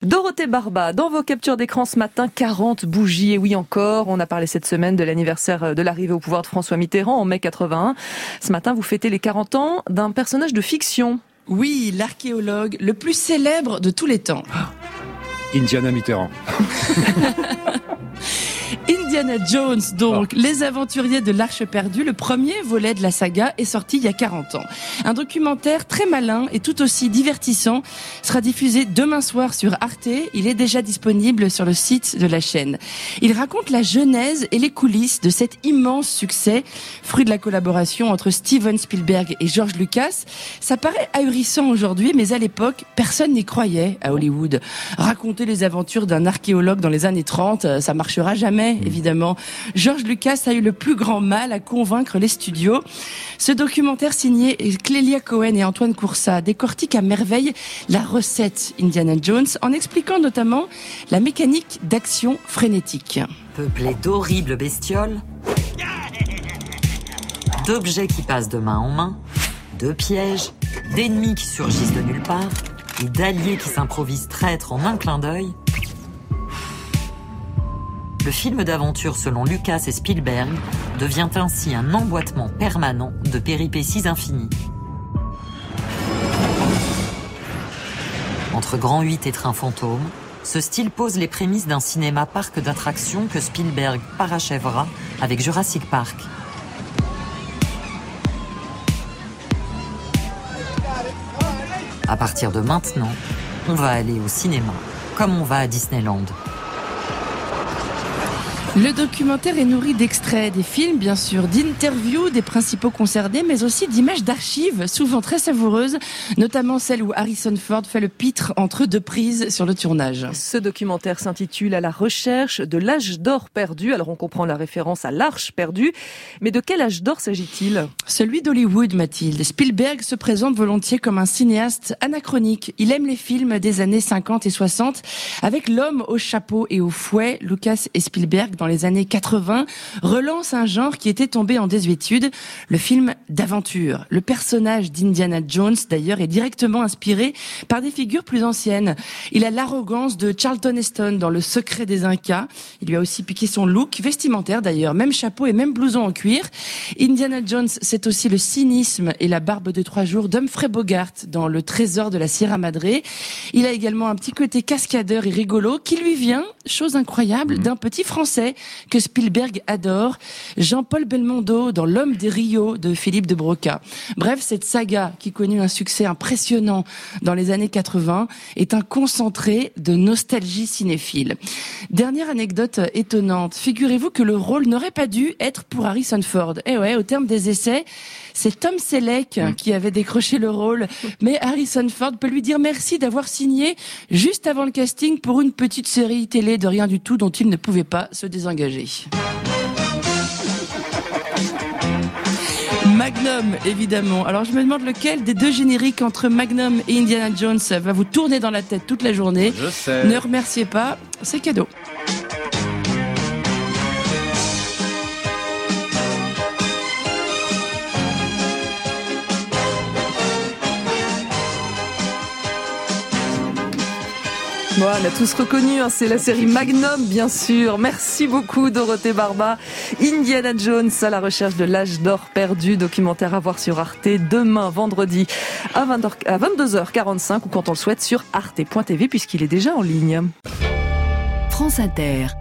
Dorothée Barba, dans vos captures d'écran ce matin, 40 bougies, et oui encore, on a parlé cette semaine de l'anniversaire de l'arrivée au pouvoir de François Mitterrand en mai 81. Ce matin, vous fêtez les 40 ans d'un personnage de fiction. Oui, l'archéologue le plus célèbre de tous les temps. Indiana Mitterrand. Indiana Jones, donc, Les Aventuriers de l'Arche perdue, le premier volet de la saga, est sorti il y a 40 ans. Un documentaire très malin et tout aussi divertissant sera diffusé demain soir sur Arte. Il est déjà disponible sur le site de la chaîne. Il raconte la genèse et les coulisses de cet immense succès, fruit de la collaboration entre Steven Spielberg et George Lucas. Ça paraît ahurissant aujourd'hui, mais à l'époque, personne n'y croyait à Hollywood. Raconter les aventures d'un archéologue dans les années 30, ça marchera jamais, évidemment. George Lucas a eu le plus grand mal à convaincre les studios. Ce documentaire signé Clélia Cohen et Antoine Coursat décortique à merveille la recette Indiana Jones en expliquant notamment la mécanique d'action frénétique. Peuplé d'horribles bestioles, d'objets qui passent de main en main, de pièges, d'ennemis qui surgissent de nulle part et d'alliés qui s'improvisent traîtres en un clin d'œil. Le film d'aventure selon Lucas et Spielberg devient ainsi un emboîtement permanent de péripéties infinies. Entre Grand 8 et Train Fantôme, ce style pose les prémices d'un cinéma-parc d'attractions que Spielberg parachèvera avec Jurassic Park. À partir de maintenant, on va aller au cinéma comme on va à Disneyland. Le documentaire est nourri d'extraits des films, bien sûr, d'interviews des principaux concernés, mais aussi d'images d'archives, souvent très savoureuses, notamment celle où Harrison Ford fait le pitre entre deux prises sur le tournage. Ce documentaire s'intitule « À la recherche de l'âge d'or perdu ». Alors on comprend la référence à l'Arche perdue, mais de quel âge d'or s'agit-il ? Celui d'Hollywood, Mathilde. Spielberg se présente volontiers comme un cinéaste anachronique. Il aime les films des années 50 et 60, avec l'homme au chapeau et au fouet. Lucas et Spielberg, dans les années 80, relance un genre qui était tombé en désuétude, le film d'aventure. Le personnage d'Indiana Jones, d'ailleurs, est directement inspiré par des figures plus anciennes. Il a l'arrogance de Charlton Heston dans Le Secret des Incas. Il lui a aussi piqué son look vestimentaire, d'ailleurs, même chapeau et même blouson en cuir. Indiana Jones, c'est aussi le cynisme et la barbe de 3 jours d'Humphrey Bogart dans Le Trésor de la Sierra Madre. Il a également un petit côté cascadeur et rigolo qui lui vient, chose incroyable, d'un petit Français que Spielberg adore, Jean-Paul Belmondo dans L'Homme des Rio de Philippe de Broca. Bref, cette saga qui connut un succès impressionnant dans les années 80 est un concentré de nostalgie cinéphile. Dernière anecdote étonnante, figurez-vous que le rôle n'aurait pas dû être pour Harrison Ford. Eh ouais, au terme des essais, c'est Tom Selleck qui avait décroché le rôle, mais Harrison Ford peut lui dire merci d'avoir signé juste avant le casting pour une petite série télé de rien du tout dont il ne pouvait pas se désengager. Magnum, évidemment. Alors je me demande lequel des deux génériques entre Magnum et Indiana Jones va vous tourner dans la tête toute la journée. Je sais. Ne remerciez pas, c'est cadeau. Bon, on a tous reconnu, c'est la série Magnum, bien sûr. Merci beaucoup, Dorothée Barba. Indiana Jones, à la recherche de l'âge d'or perdu, documentaire à voir sur Arte demain, vendredi, à 22h45, ou quand on le souhaite sur arte.tv, puisqu'il est déjà en ligne. France Inter.